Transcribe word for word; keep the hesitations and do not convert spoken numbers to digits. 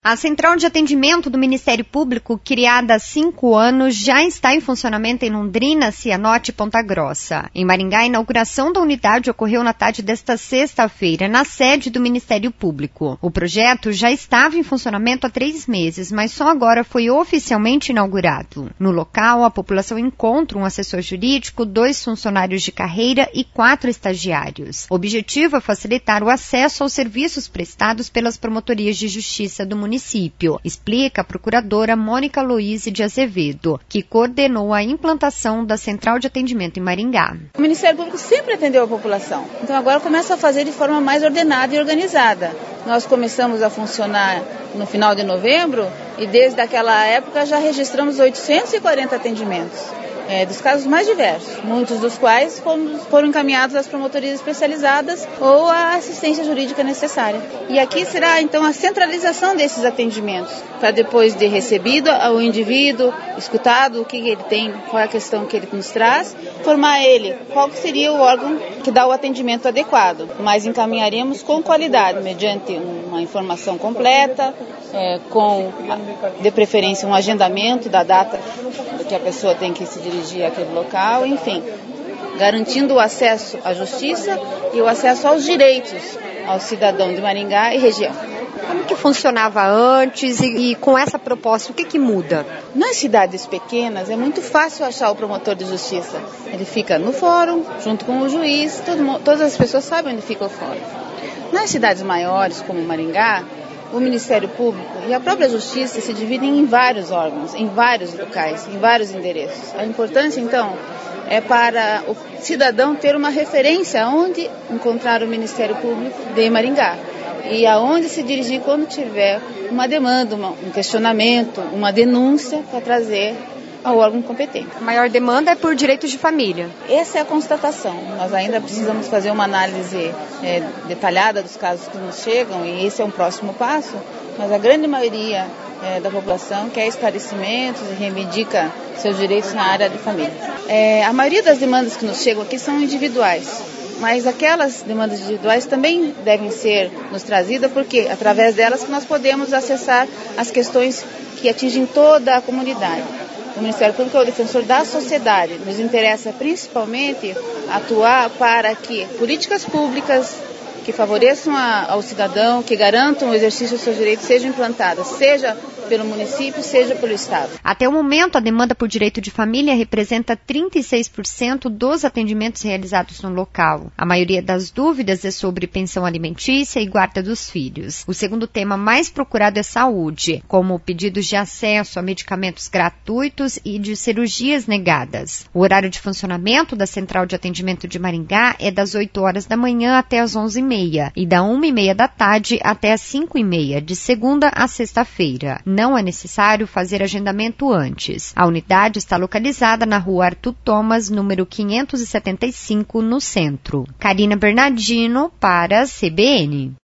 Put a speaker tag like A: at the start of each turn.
A: A Central de Atendimento do Ministério Público, criada há cinco anos, já está em funcionamento em Londrina, Cianorte e Ponta Grossa. Em Maringá, a inauguração da unidade ocorreu na tarde desta sexta-feira, na sede do Ministério Público. O projeto já estava em funcionamento há três meses, mas só agora foi oficialmente inaugurado. No local, a população encontra um assessor jurídico, dois funcionários de carreira e quatro estagiários. O objetivo é facilitar o acesso aos serviços prestados pelas promotorias de justiça do município. município, explica a procuradora Mônica Luiz de Azevedo, que coordenou a implantação da Central de Atendimento em Maringá.
B: O Ministério Público sempre atendeu a população, então agora começa a fazer de forma mais ordenada e organizada. Nós começamos a funcionar no final de novembro e desde aquela época já registramos oitocentos e quarenta atendimentos. É, dos casos mais diversos, muitos dos quais foram, foram encaminhados às promotorias especializadas ou à assistência jurídica necessária. E aqui será então a centralização desses atendimentos, para depois de recebido o indivíduo, escutado o que ele tem, qual é a questão que ele nos traz, informar ele qual seria o órgão que dá o atendimento adequado, mas encaminharemos com qualidade, mediante uma informação completa, é, com, de preferência, um agendamento da data que a pessoa tem que se dirigir àquele local, enfim, garantindo o acesso à justiça e o acesso aos direitos ao cidadão de Maringá e região.
A: Como que funcionava antes e, e com essa proposta, o que que muda?
B: Nas cidades pequenas é muito fácil achar o promotor de justiça. Ele fica no fórum, junto com o juiz, todo, todas as pessoas sabem onde fica o fórum. Nas cidades maiores, como Maringá, o Ministério Público e a própria Justiça se dividem em vários órgãos, em vários locais, em vários endereços. A importância, então, é para o cidadão ter uma referência aonde encontrar o Ministério Público de Maringá e aonde se dirigir quando tiver uma demanda, uma, um questionamento, uma denúncia para trazer ao órgão competente.
A: A maior demanda é por direitos de família.
B: Essa é a constatação. Nós ainda precisamos fazer uma análise é, detalhada dos casos que nos chegam e esse é um próximo passo, mas a grande maioria é, da população quer esclarecimentos e reivindica seus direitos na área de família. É, a maioria das demandas que nos chegam aqui são individuais, mas aquelas demandas individuais também devem ser nos trazidas porque através delas que nós podemos acessar as questões que atingem toda a comunidade. O Ministério Público é o defensor da sociedade. Nos interessa principalmente atuar para que políticas públicas que favoreçam a, ao cidadão, que garantam o exercício dos seus direitos, sejam implantadas, seja pelo município, seja pelo Estado.
A: Até o momento, a demanda por direito de família representa trinta e seis por cento dos atendimentos realizados no local. A maioria das dúvidas é sobre pensão alimentícia e guarda dos filhos. O segundo tema mais procurado é saúde, como pedidos de acesso a medicamentos gratuitos e de cirurgias negadas. O horário de funcionamento da Central de Atendimento de Maringá é das oito horas da manhã até as onze e meia e da uma e meia da tarde até as cinco e meia, de segunda a sexta-feira. Não é necessário fazer agendamento antes. A unidade está localizada na rua Arthur Thomas, número quinhentos e setenta e cinco, no centro. Karina Bernardino, para a C B N.